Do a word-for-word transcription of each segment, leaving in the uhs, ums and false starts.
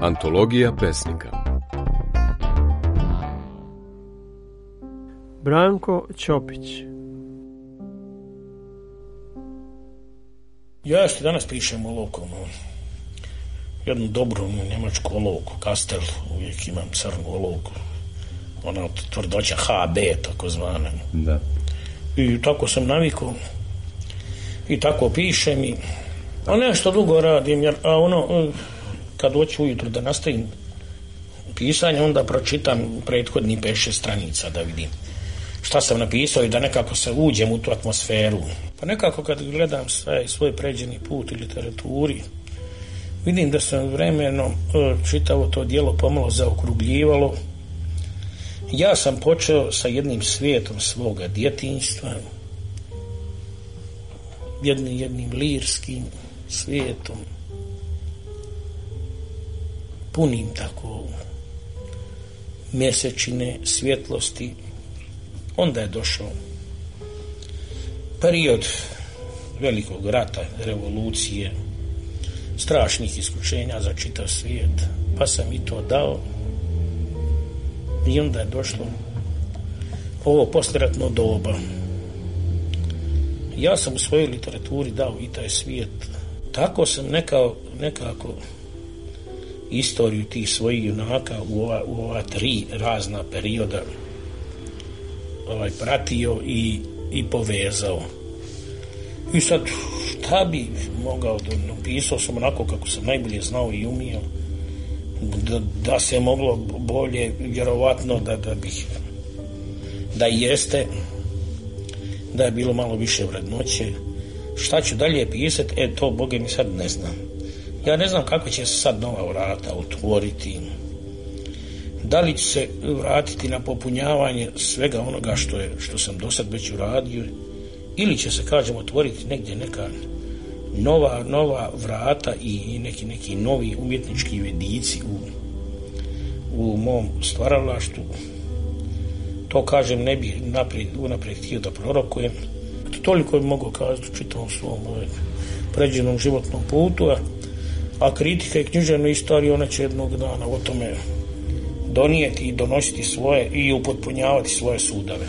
Antologija pesnika. Branko Ćopić. Ja što danas pišem olovkom, jednu dobru njemačku olovku, Kastel, uvijek imam crnu olovku, ona od tvrdoća H B, tako zvana. Da. I tako sam navikao i tako pišem i a nešto dugo radim, jer a ono, kad hoću ujutro da nastavim pisanje, onda pročitam prethodni pet šest stranica da vidim šta sam napisao i da nekako se uđem u tu atmosferu. Pa nekako kad gledam svoj, svoj pređeni put u literaturi, vidim da sam vremenom čitavo to djelo pomalo zaokrugljivalo. Ja sam počeo sa jednim svijetom svoga djetinjstva, jednim, jednim lirskim svijetom, punim tako mjesečine svjetlosti. Onda je došao period velikog rata, revolucije, strašnih iskušenja za čitav svijet, pa sam i to dao. I onda je došlo ovo poslijeratno doba. Ja sam u svojoj literaturi dao i taj svijet. Tako sam nekao, nekako istoriju tih svojih junaka u ova, u ova tri razna perioda ovaj, pratio i, i povezao. I sad šta bi mogao da napisao sam onako kako sam najbolje znao i umio. Da, da se moglo bolje, vjerovatno da, da bih da jeste, da je bilo malo više vrednoće. Šta ću dalje pisati, e to Boga mi sad ne znam. Ja ne znam kako će se sad nova vrata otvoriti, da li će se vratiti na popunjavanje svega onoga što je, što sam do sad već uradio, ili će se, kažem, otvoriti negdje neka nova, nova vrata i, i neki, neki novi umjetnički vedici u, u mom stvaralaštvu. To, kažem, ne bih naprijed, unaprijed htio da prorokujem. Toliko bi mogao kazati u čitavom svom pređenom životnom putu, a, a kritika i književna istorija, ona će jednog dana o tome donijeti i donositi svoje i upotpunjavati svoje sudove.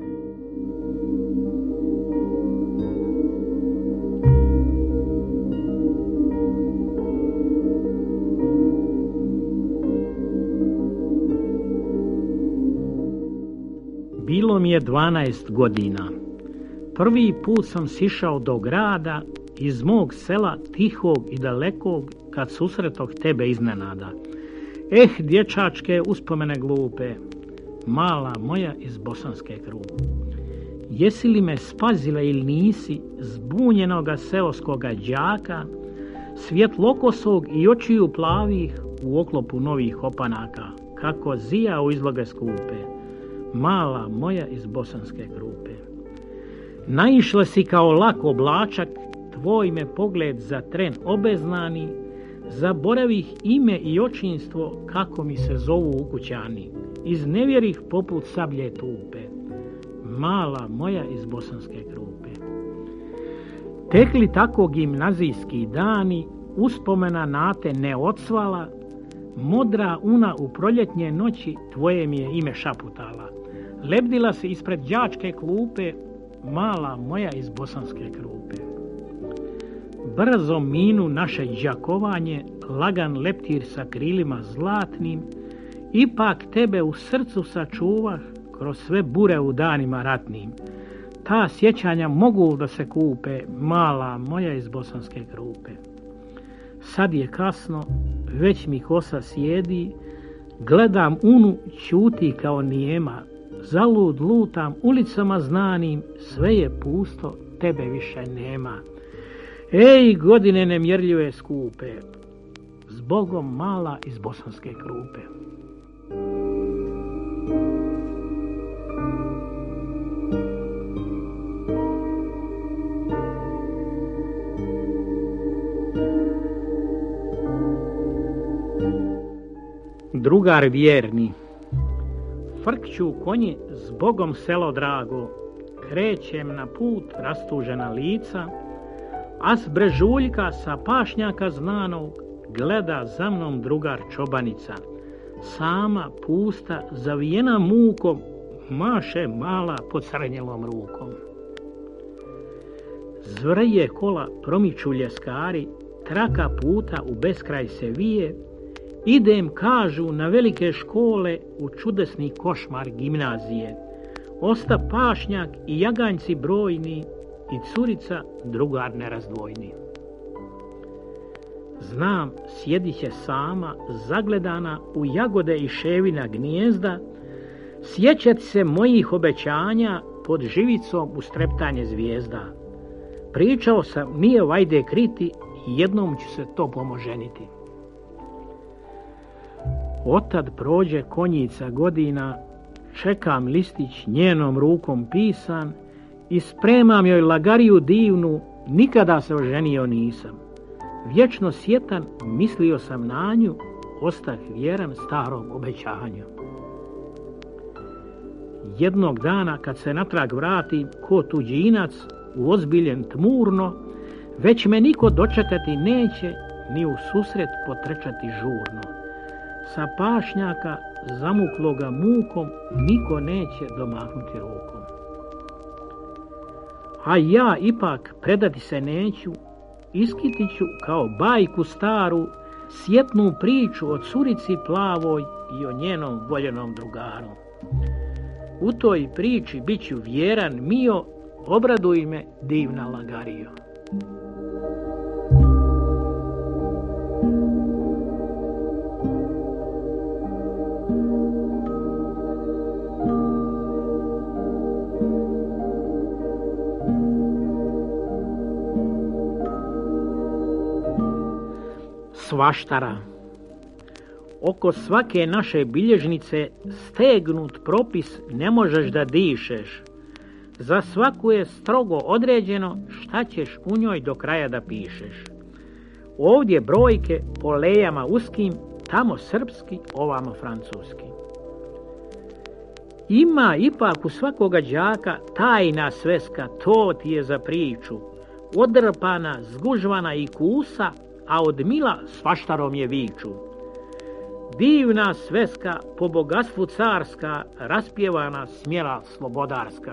Bilo mi je dvanaest godina. Prvi put sam sišao do grada iz mog sela tihog i dalekog, kad susretoh tebe iznenada. Eh, dječačke uspomene glupe, mala moja iz bosanske krupe. Jesi li me spazila ili nisi, zbunjenoga seoskoga đaka, svjetlokosog i očiju plavih u oklopu novih opanaka, kako zija u izloge skupe, mala moja iz bosanske krupe. Naišla si kao lak oblačak, tvoj me pogled za tren obeznani, zaboravih ime i očinstvo, kako mi se zovu ukućani, iznevjerih poput sablje tupe, mala moja iz bosanske krupe. Tekli tako gimnazijski dani, uspomena na te ne odsvala, modra una u proljetnje noći tvoje mi je ime šaputala. Lebdila se ispred đačke klupe, mala moja iz bosanske krupe. Brzo minu naše đakovanje, lagan leptir sa krilima zlatnim, ipak tebe u srcu sačuvah kroz sve bure u danima ratnim. Ta sjećanja mogu da se kupe, mala moja iz bosanske krupe. Sad je kasno, već mi kosa sjedi, gledam unu, ćuti kao nijema, zalud lutam ulicama znanim, sve je pusto, tebe više nema. Ej, godine nemjerljive skupe, zbogom mala iz bosanske krupe. Drugar vjerni, frkću konji, zbogom selo drago, krećem na put rastužena lica, a s brežuljka sa pašnjaka znanog gleda za mnom drugar čobanica, sama, pusta, zavijena mukom, maše mala pocrnjelom rukom. Zvrje kola promiču ljeskari, traka puta u beskraj se vije, idem, kažu, na velike škole u čudesni košmar gimnazije. Osta pašnjak i jaganjci brojni i curica drugar nerazdvojni. Znam, sjediće sama, zagledana u jagode i ševina gnijezda, sjećati se mojih obećanja pod živicom u streptanje zvijezda. Pričao sam, nije vajde kriti, jednom ću se to pomoženiti. Otad prođe konjica godina, čekam listić njenom rukom pisan i spremam joj lagariju divnu, nikada se oženio nisam. Vječno sjetan mislio sam na nju, ostah vjeran starom obećanju. Jednog dana kad se natrag vratim ko tuđinac, uozbiljen tmurno, već me niko dočekati neće, ni u susret potrčati žurno. Sa pašnjaka zamukloga mukom niko neće domaknuti rukom. A ja ipak predati se neću, iskitit ću kao bajku staru, sjetnu priču o curici plavoj i o njenom voljenom drugaru. U toj priči bit ću vjeran mio, obraduj me divna lagario. Svaštara. Oko svake naše bilježnice stegnut propis ne možeš da dišeš. Za svaku je strogo određeno šta ćeš u njoj do kraja da pišeš. Ovdje brojke po lejama uskim, tamo srpski, ovamo francuski. Ima ipak u svakoga đaka tajna sveska, to ti je za priču. Odrpana, zgužvana i kusa, a od mila svaštarom je viču. Divna sveska, po bogatstvu carska, raspjevana, smjela, slobodarska.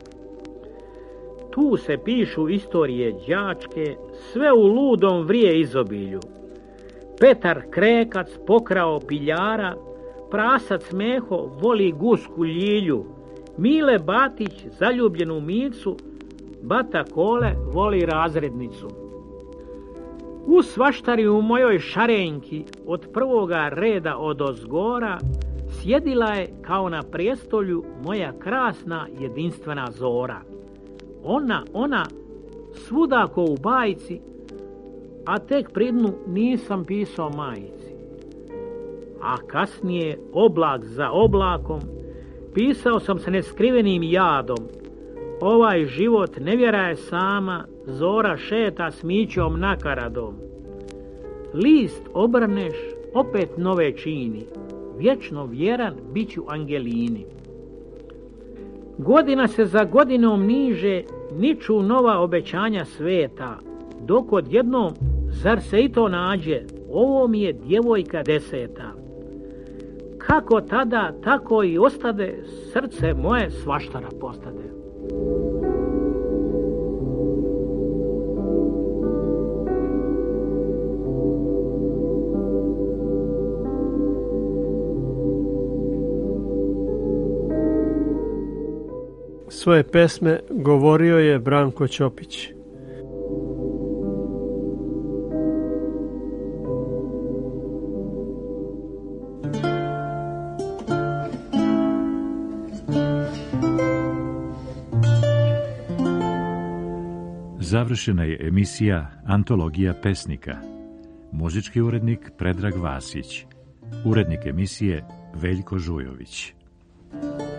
Tu se pišu istorije đačke, sve u ludom vrije izobilju. Petar Krekac pokrao piljara, prasac Meho voli gusku ljilju, Mile Batić zaljubljenu Micu, Bata Kole voli razrednicu. U svaštari u mojoj šarenjki, od prvoga reda odozgora, sjedila je kao na prijestolju moja krasna jedinstvena Zora. Ona, ona, svuda ko u bajci, a tek pri dnu nisam pisao majici. A kasnije, oblak za oblakom, pisao sam se neskrivenim jadom. Ovaj život nevjera je sama, Zora šeta s mićom nakaradom. List obrneš, opet nove čini, vječno vjeran bit ću Angelini. Godina se za godinom niže, niču nova obećanja sveta, dok odjednom, zar se i to nađe, ovo mi je djevojka deseta. Kako tada, tako i ostade, srce moje svaštara postade. Svoje pesme govorio je Branko Ćopić. Završena je emisija Antologija pesnika. Muzički urednik Predrag Vasić. Urednik emisije Veljko Žujović.